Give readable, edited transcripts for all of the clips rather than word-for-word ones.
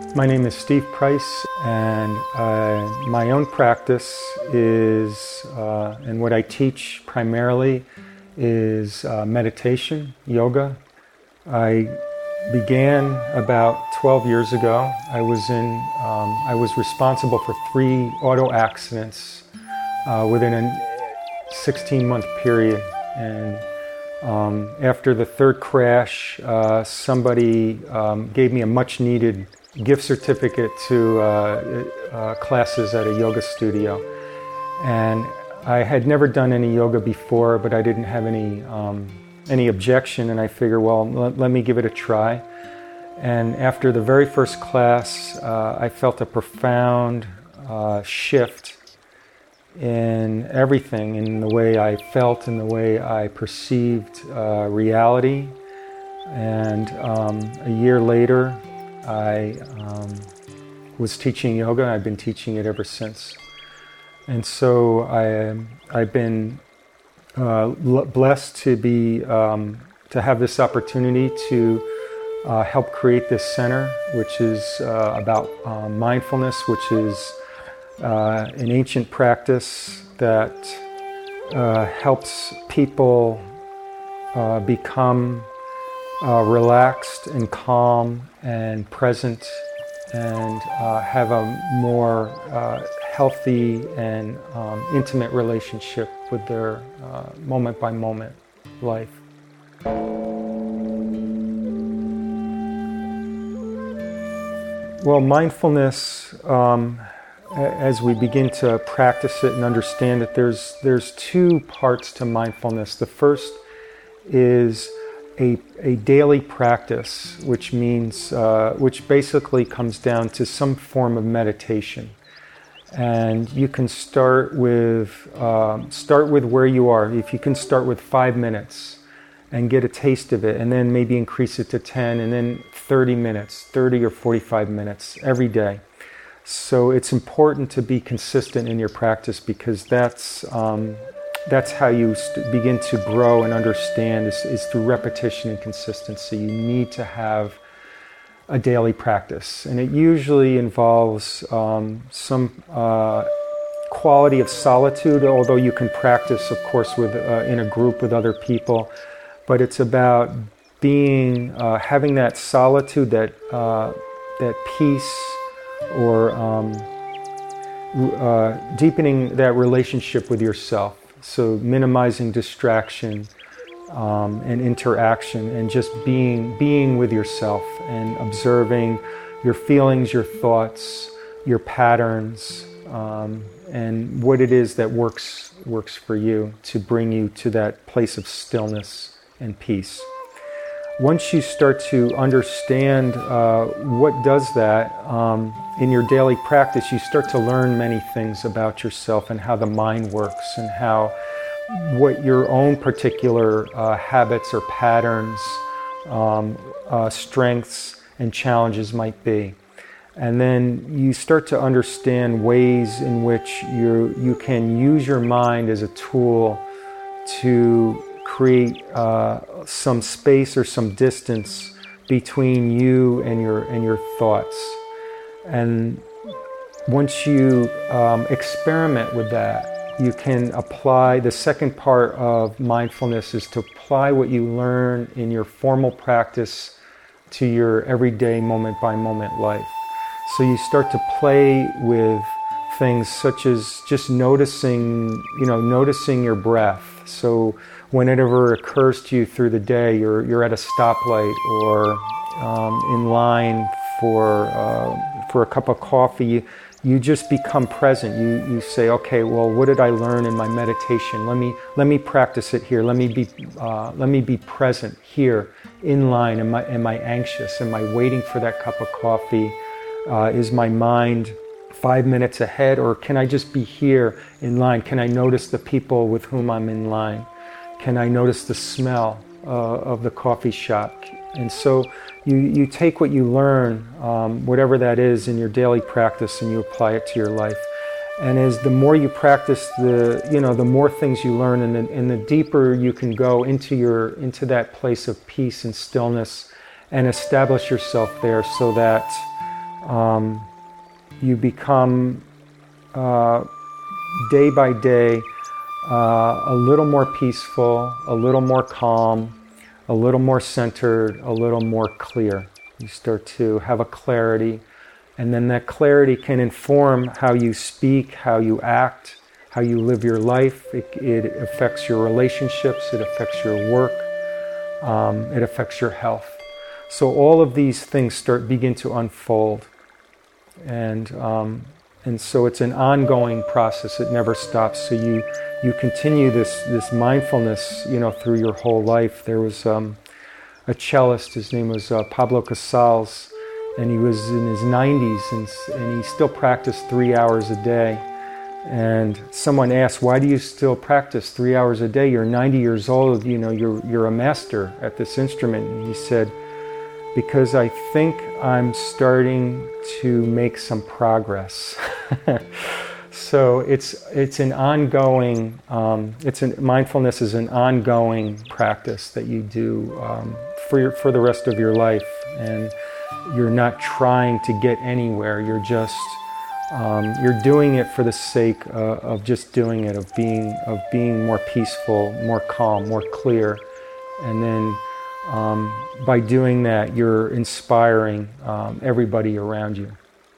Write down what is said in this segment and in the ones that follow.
My name is Steve Price, and my own practice is, and what I teach primarily is meditation, yoga. I began about 12 years ago. I was responsible for 3 auto accidents within a 16-month period, and after the third crash, somebody gave me a much-needed gift certificate to classes at a yoga studio. And I had never done any yoga before, but I didn't have any objection, and I figured, well, let me give it a try. And after the very first class, I felt a profound shift in everything, in the way I felt, in the way I perceived reality. And a year later, I was teaching yoga. I've been teaching it ever since. And so I've been blessed to have this opportunity to help create this center, which is about mindfulness, which is an ancient practice that helps people become relaxed and calm and present, and have a more healthy and intimate relationship with their moment-by-moment life. Well, mindfulness, as we begin to practice it and understand it, there's 2 parts to mindfulness. The first is a daily practice, which means, which basically comes down to some form of meditation. And you can start with where you are. If you can start with 5 minutes and get a taste of it, and then maybe increase it to 10, and then 30 minutes, 30 or 45 minutes every day. So it's important to be consistent in your practice, because that's how you begin to grow and understand, is through repetition and consistency. You need to have a daily practice, and it usually involves some quality of solitude, although you can practice, of course, in a group with other people. But it's about having that solitude, that peace, or deepening that relationship with yourself. So minimizing distraction and interaction, and just being with yourself and observing your feelings, your thoughts, your patterns, and what it is that works for you to bring you to that place of stillness and peace. Once you start to understand what does that in your daily practice, you start to learn many things about yourself and how the mind works, and what your own particular habits or patterns, strengths and challenges might be. And then you start to understand ways in which you can use your mind as a tool to create some space or some distance between you and your thoughts. And once you experiment with that, you can apply. The second part of mindfulness is to apply what you learn in your formal practice to your everyday moment-by-moment life. So you start to play with things such as just noticing your breath. So whenever it occurs to you through the day, you're at a stoplight or in line for a cup of coffee, you just become present. You say, okay, well, what did I learn in my meditation? Let me practice it here. Let me be present here in line. Am I anxious? Am I waiting for that cup of coffee? Is my mind 5 minutes ahead, or can I just be here in line? Can I notice the people with whom I'm in line? Can I notice the smell of the coffee shop? And so you take what you learn, whatever that is, in your daily practice, and you apply it to your life. And as the more you practice, the more things you learn, and the deeper you can go into that place of peace and stillness, and establish yourself there, so that you become day by day a little more peaceful, a little more calm, a little more centered, a little more clear. You start to have a clarity, and then that clarity can inform how you speak, how you act, how you live your life. It affects your relationships, it affects your work, it affects your health. So all of these things begin to unfold, and so it's an ongoing process. It never stops. So you continue this mindfulness, through your whole life. There was a cellist. His name was Pablo Casals, and he was in his 90s, and he still practiced 3 hours a day. And someone asked, "Why do you still practice 3 hours a day? You're 90 years old. You're a master at this instrument." And he said, "Because I think I'm starting to make some progress." So it's an ongoing. Mindfulness is an ongoing practice that you do for the rest of your life, and you're not trying to get anywhere. You're just you're doing it for the sake of just doing it, of being more peaceful, more calm, more clear, and then by doing that, you're inspiring everybody around you.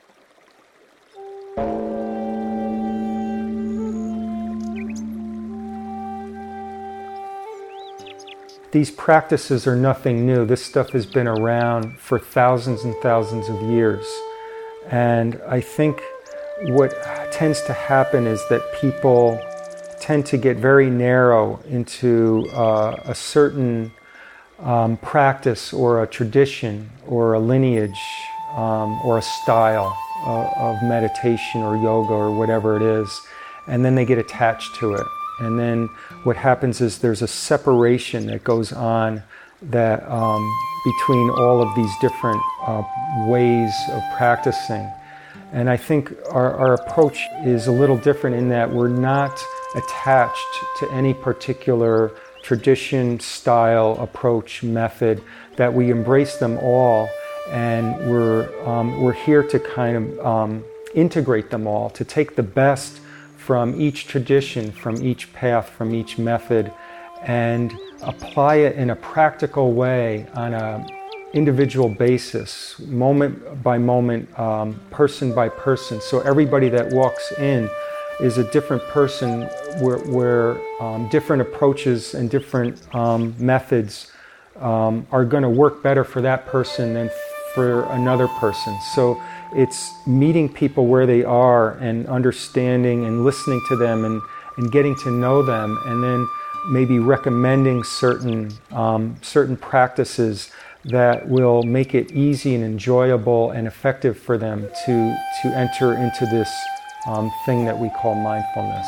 These practices are nothing new. This stuff has been around for thousands and thousands of years. And I think what tends to happen is that people tend to get very narrow into a certain practice or a tradition or a lineage or a style of meditation or yoga or whatever it is, and then they get attached to it. And then what happens is there's a separation that goes on that between all of these different ways of practicing. And I think our approach is a little different in that we're not attached to any particular tradition, style, approach, method, that we embrace them all, and we're here to kind of integrate them all, to take the best from each tradition, from each path, from each method, and apply it in a practical way on an individual basis, moment by moment, person by person. So everybody that walks in is a different person where different approaches and different methods are going to work better for that person than for another person. So it's meeting people where they are and understanding and listening to them and getting to know them, and then maybe recommending certain practices that will make it easy and enjoyable and effective for them to enter into this thing that we call mindfulness.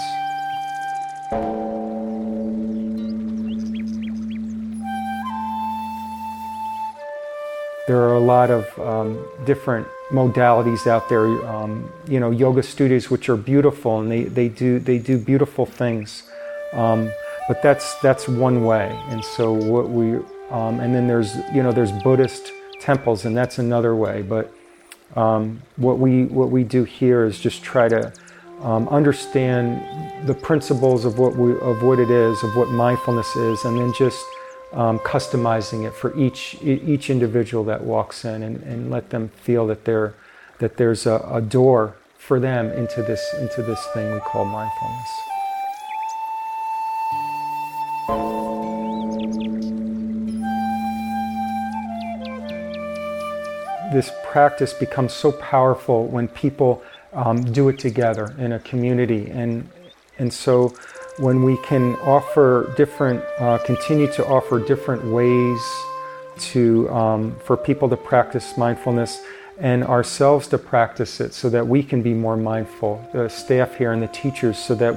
There are a lot of different modalities out there, yoga studios, which are beautiful, and they do beautiful things. But that's one way, and so what we and then there's Buddhist temples, and that's another way. But what we do here is just try to understand the principles of what it is, of what mindfulness is, and then just customizing it for each individual that walks in, and let them feel that there's a door for them into this thing we call mindfulness. This practice becomes so powerful when people do it together in a community, and so when we can offer continue to offer different ways for people to practice mindfulness and ourselves to practice it, so that we can be more mindful, the staff here and the teachers, so that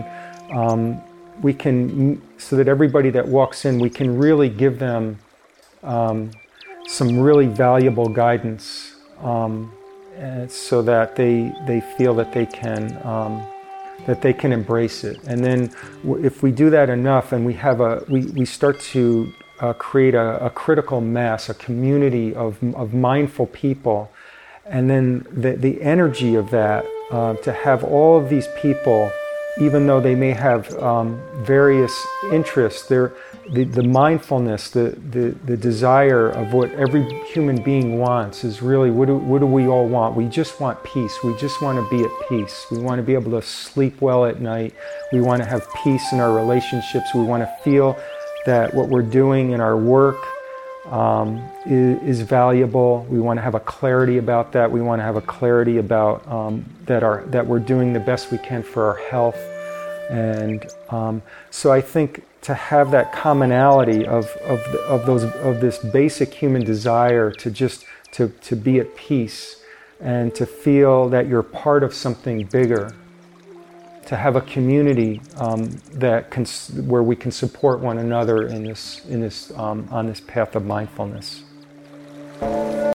so that everybody that walks in, we can really give them some really valuable guidance, so that they feel that they can embrace it. And then if we do that enough, and we start to create a critical mass, a community of mindful people, And then the energy of that, to have all of these people, even though they may have various interests, the mindfulness, the desire of what every human being wants is really, what do we all want? We just want peace. We just want to be at peace. We want to be able to sleep well at night. We want to have peace in our relationships. We want to feel that what we're doing in our work is valuable. We want to have a clarity about that. We want to have a clarity about that we're doing the best we can for our health. And so I think to have that commonality of this basic human desire to be at peace and to feel that you're part of something bigger, to have a community where we can support one another on this path of mindfulness.